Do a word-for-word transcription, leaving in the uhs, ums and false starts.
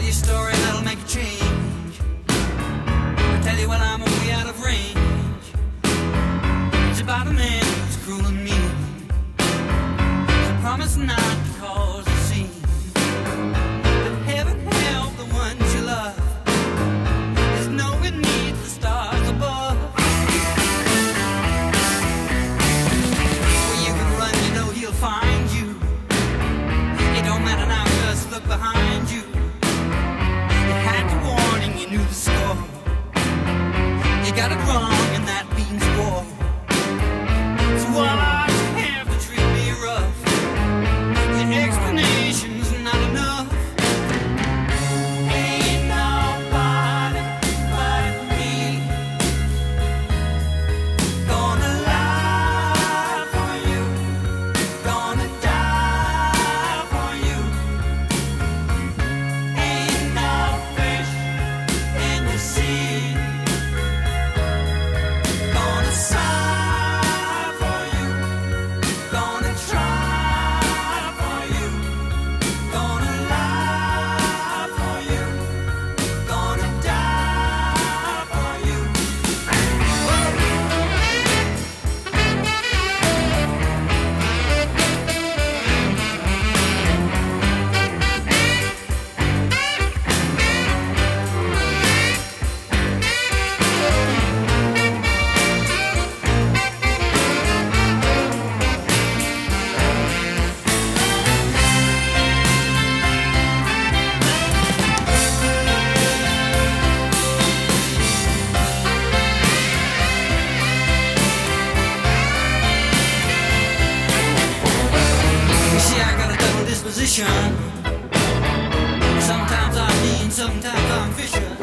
you a story that'll make a change. I'll tell you when I'm way out of range. It's about a man who's cruel and mean. I promise not to cause a scene. But heaven help the ones you love. There's no one neath the stars above. Where you can run, you know he'll find you. It don't matter now, just look behind you. You had the warning, you knew the score. You got it wrong and that means war. So why you have to treat me rough? Your explanation's not enough. Ain't nobody but me gonna lie for you, gonna die for you. Ain't no fish in the sea gonna sigh for you, gonna try for you, gonna lie for you, gonna die for you. You see, I got a double disposition. Sometimes I'm mean, sometimes I'm vicious.